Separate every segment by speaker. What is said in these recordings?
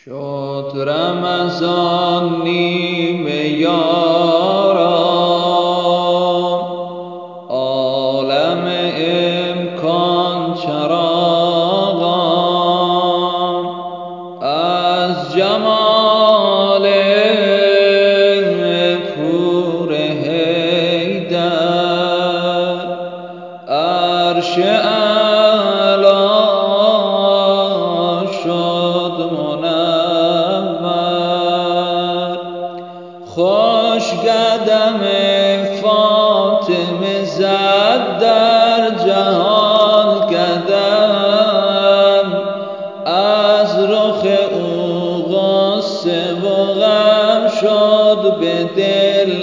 Speaker 1: شد رمضان نیمه یاران، عالم امکان چراغان، از جمال پور حیدر عرش اعلی شد منور. خوش قدم فاطمه زد در جهان قدم، از رخ او غصه و غم شد به دل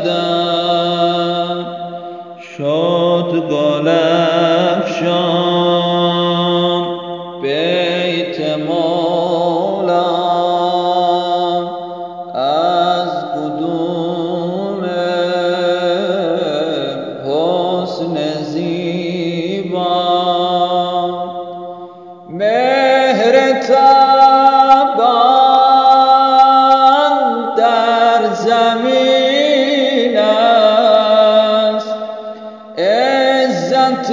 Speaker 1: عدم. شد گل افشان بیت مولا، از قدوم حسن زیبا. مهر تابان در زمین است، عزت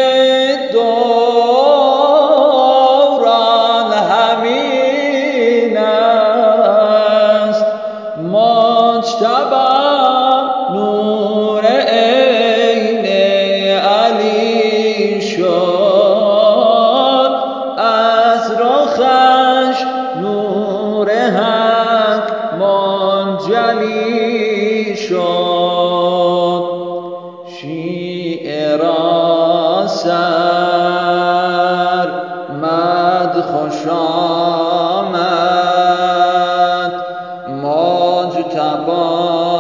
Speaker 1: دوران همین است. مجتبی نور عین علی شد، از رخش نور حق منجلی شد. شیعه را سرمد خوش آمد، مجتبی